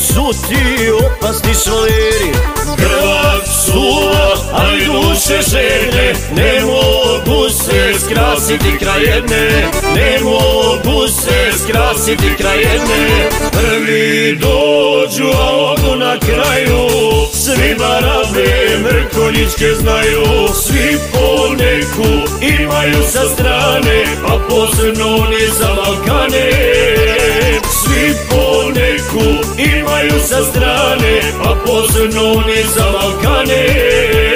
su ti opasni švaleri. Krvav suva, ali duše žene, ne mogu se skrasiti kraj jedne, ne mogu se skrasiti kraj jedne. Prvi dođu, a odu na kraju, svi barabe mrkonjičke znaju. Svi po neku imaju sa strane, a posebno oni za Balkane. Svi po neku imaju sa strane, a posebno oni za Balkane.